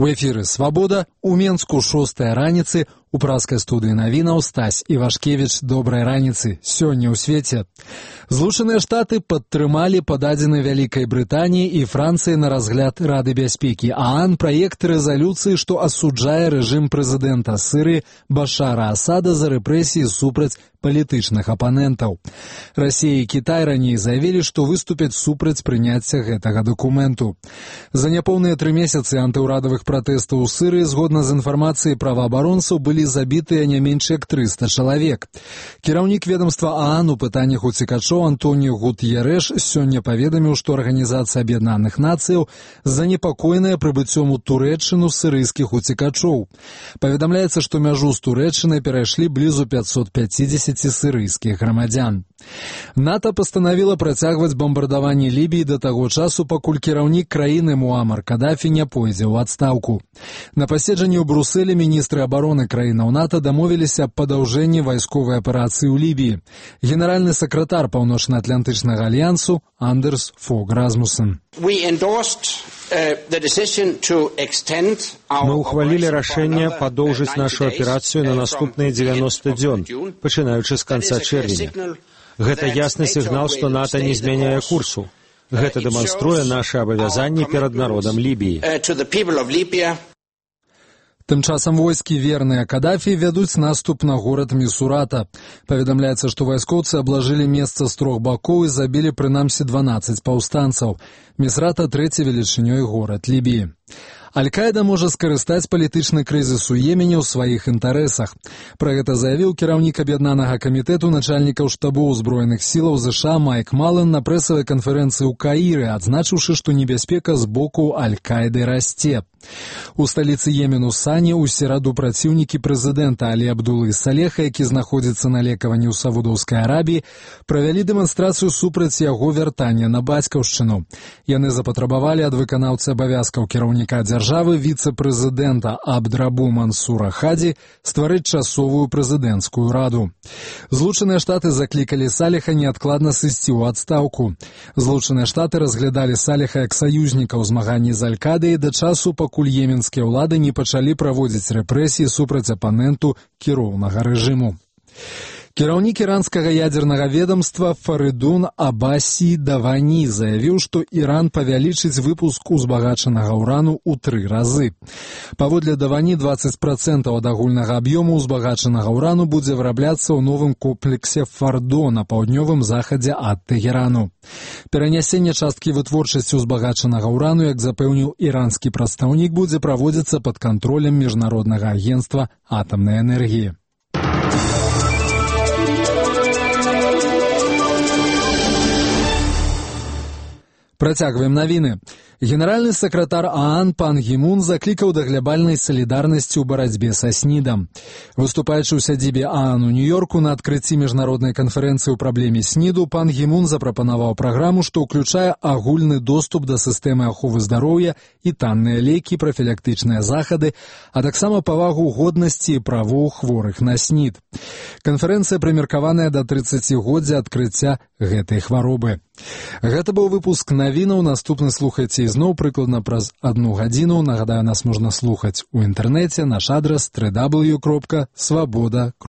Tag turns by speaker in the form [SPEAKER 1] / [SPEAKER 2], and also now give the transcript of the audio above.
[SPEAKER 1] У эфіры «Свабода», у Менску 6 раніцы, у праскай студыі навінаў Стась Івашкевіч. Добрай раніцы. Сёння ў свеце. Злучаныя Штаты падтрымалі пададзены Вялікай Брытаніі і Францыі на разгляд Рады бяспекі ААН праект рэзалюцыі, што асуджае рэжым прэзідэнта Сірыі Башара Асада за рэпрэсіі супраць палітычных апанентаў. Расія і Кітай раней заявілі, што выступяць супраць прыняцця гэтага дакументу. За няпоўныя 3 месяцы антыўрадавых пратэстаў у Сірыі, згодна з інфармацыяй праваабаронцаў, былі забітыя не менш як 300 чалавек. Кіраўнік ведомства ААН у пытаннях уцекачоў Антоніо Гут'ерэш сёння паведаміў, што Арганізацыя Аб'яднаных Нацыяў занепакоеная прыбыццём у Турэччыну сірыйскіх уцекачоў. Паведамляецца, што мяжу з Турэччынай перайшлі блізу 550 сірыйскіх грамадзян. НАТО пастанавіла працягваць бамбардаванне Лібіі да таго часу, пакуль кіраўнік краіны Муамар Кадафі не пойдзе ў адстаўку. На паседжанні ў Брусэлі міністры абароны краінаў НАТО дамовіліся аб падаўжэнні вайсковай аперацыі ў Лібіі. Генеральны сакратар Паўночна-Атлантычнага альянсу Андерс Фог Расмуссен.
[SPEAKER 2] Мы ухвалілі рашэнне падоўжыць нашу аперацыю на наступныя 90 дзён, пачынаючы з канца чэрвеня. Гэта ясны сігнал, што НАТО не змяняе курсу. Гэта дэманструе нашы абавязанні перад народам Лібіі.
[SPEAKER 1] Тым часам войскі, верныя Кадафі, вядуць наступ на горад Місурата. Паведамляецца, што вайскоўцы аблажылі месца з 3 бакоў і забілі прынамсі 12 паўстанцаў. Місрата – 3-й велічынёй горад Лібіі. Аль-Каіда можа скарыстаць палітычны крызіс у Йемене ў сваіх інтарэсах. Пра гэта заявіў кіраўнік аб'яднанага камітэту начальнікаў штабоў узброеных сілаў ЗША Майк Мален на прэсавай канферэнцыі ў Каіры, адзначыўшы, што небяспека з боку Аль-Каіды расце. У сталіцы Йемену Сані ў сераду праціўнікі прэзідэнта Алі Абдулы Салеха, які знаходзіцца на лекаванні ў Саудаўскай Арабіі, правялі дэманстрацыю супраць яго вяртання на бацькаўшчыну. Яны запатрабавалі ад выканаўцы абавязкаў кіраўніка дзяржавы віцэ-прэзідэнта Абдрабу Мансура Хадзі стварыць часовую прэзідэнцкую раду. Злучаныя Штаты заклікалі Салеха неадкладна сысці ў адстаўку. Злучаныя Штаты разглядалі Салеха як саюзніка ў змаганні з Аль-Каідай да часу, пакуль йеменскія ўлады не пачалі праводзіць рэпрэсіі супраць апаненту кіроўнага рэжыму. Кіраўнік іранскага ядзернага ведомства Фарыдун Абасі Давані заявіў, што Іран павялічыць выпуск узбагачанага ўрану ў 3 разы. Паводле Давані, 20% ад агульнага аб'ёму узбагачанага ўрану будзе вырабляцца ў новым комплексе Фардо на паўднёвым захадзе ад Тэгерану. Перанясенне часткі вытворчасці узбагачанага ўрану, як запэўніў іранскі прадстаўнік, будзе праводзіцца пад кантролем Міжнароднага агенцтва атамнай энергіі. Працягваем навіны. Генеральны сакратар ААН Пан Гі Мун заклікаў да глабальнай салідарнасці ў барацьбе са СНІДам. Выступаючы ў сядзібе ААН у Нью-Йорку на адкрыцці міжнароднай канферэнцыі ў праблеме СНІДу, Пан Гі Мун запрапанаваў праграму, што ўключае агульны доступ да сістэмы аховы здароўя і танныя лекі, прафілактычныя захады, а таксама павагу годнасці і правоў хворых на СНІД. Канферэнцыя прымеркаваная да 30-годдзя адкрыцця гэтай хваробы. Гэта быў выпуск навінаў. Наступны слухайце ізноў прыкладна праз 1 гадзіну. Нагадаю, нас можна слухаць у інтэрнэце. Наш адрас www.swaboda.org.